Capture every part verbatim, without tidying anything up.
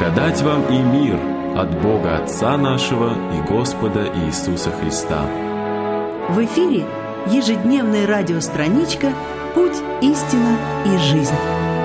Благодать вам и мир от Бога Отца нашего и Господа Иисуса Христа. В эфире ежедневная радиостраничка «Путь, истина и жизнь».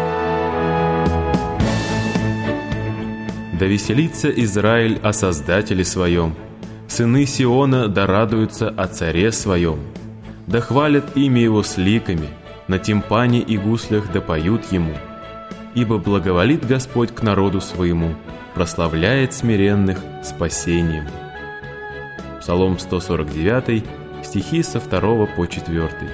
Да веселится Израиль о Создателе своем, сыны Сиона да радуются о Царе своем, да хвалят имя Его с ликами, на тимпане и гуслях да поют Ему. Ибо благоволит Господь к народу своему, прославляет смиренных спасением. Псалом сто сорок девять, стихи со второго по четвёртый.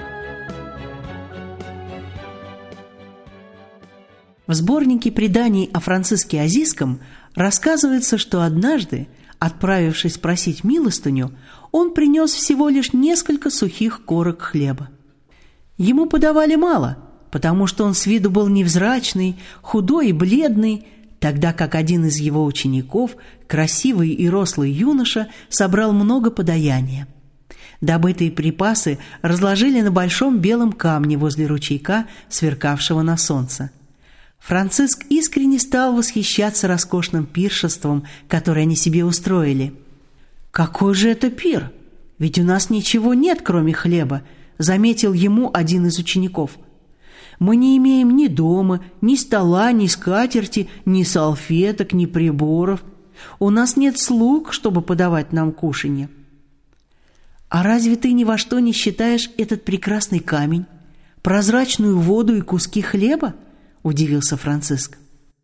В сборнике преданий о Франциске Азийском рассказывается, что однажды, отправившись просить милостыню, он принес всего лишь несколько сухих корок хлеба. Ему подавали мало, потому что он с виду был невзрачный, худой и бледный, тогда как один из его учеников, красивый и рослый юноша, собрал много подаяния. Добытые припасы разложили на большом белом камне возле ручейка, сверкавшего на солнце. Франциск искренне стал восхищаться роскошным пиршеством, которое они себе устроили. «Какой же это пир? Ведь у нас ничего нет, кроме хлеба», — заметил ему один из учеников. «Мы не имеем ни дома, ни стола, ни скатерти, ни салфеток, ни приборов. У нас нет слуг, чтобы подавать нам кушанье». «А разве ты ни во что не считаешь этот прекрасный камень, прозрачную воду и куски хлеба?» – удивился Франциск.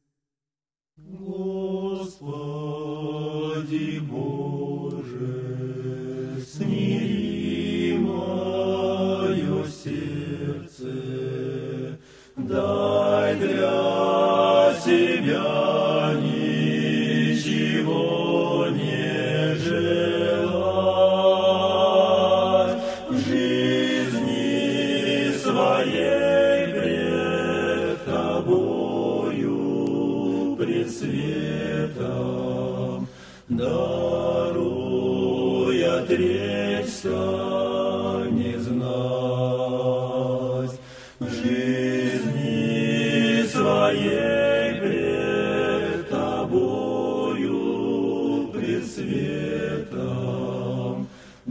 Господи Боже, смири мое сердце, дай для себя ничего не желать в жизни своей пред Тобою, пред светом, даруй отречься не знать в жизни своей пред Тобою, пред светом,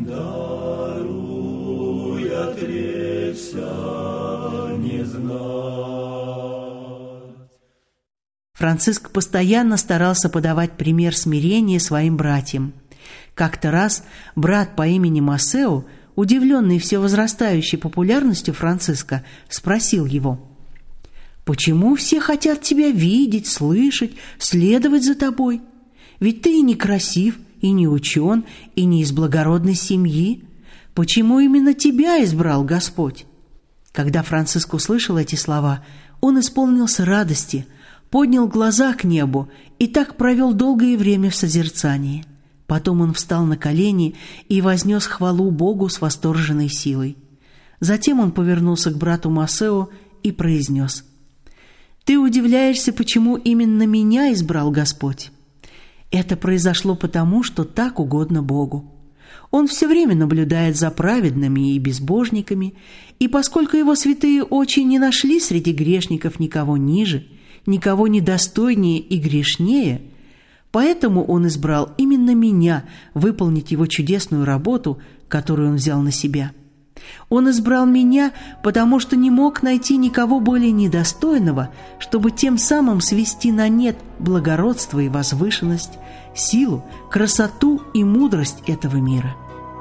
даруй отречься не знать. Франциск постоянно старался подавать пример смирения своим братьям. Как-то раз брат по имени Массео, удивленный все возрастающей популярностью Франциска, спросил его: «Почему все хотят тебя видеть, слышать, следовать за тобой? Ведь ты и не красив, и не учен, и не из благородной семьи. Почему именно тебя избрал Господь?» Когда Франциск услышал эти слова, он исполнился радости, поднял глаза к небу и так провел долгое время в созерцании. Потом он встал на колени и вознес хвалу Богу с восторженной силой. Затем он повернулся к брату Массео и произнес: «Ты удивляешься, почему именно меня избрал Господь? Это произошло потому, что так угодно Богу. Он все время наблюдает за праведными и безбожниками, и поскольку его святые очи не нашли среди грешников никого ниже, никого недостойнее и грешнее, поэтому он избрал именно меня выполнить его чудесную работу, которую он взял на себя. Он избрал меня, потому что не мог найти никого более недостойного, чтобы тем самым свести на нет благородство и возвышенность, силу, красоту и мудрость этого мира».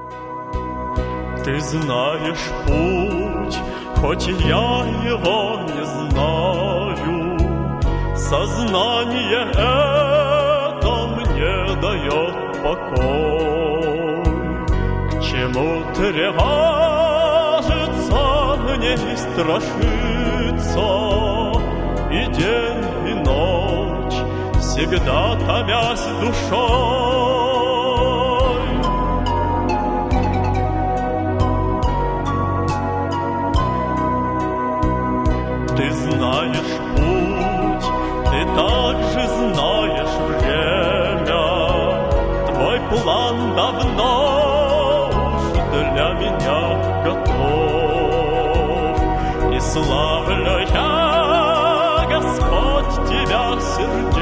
Ты знаешь путь, хоть я его не знаю, сознание это мне дает покой. К чему тревожиться мне и страшиться, и день, и ночь, всегда томясь душой? Ты знаешь путь, ты также знаешь время. Твой план давно уж для меня готов. И славлю я, Господь, тебя сердечно.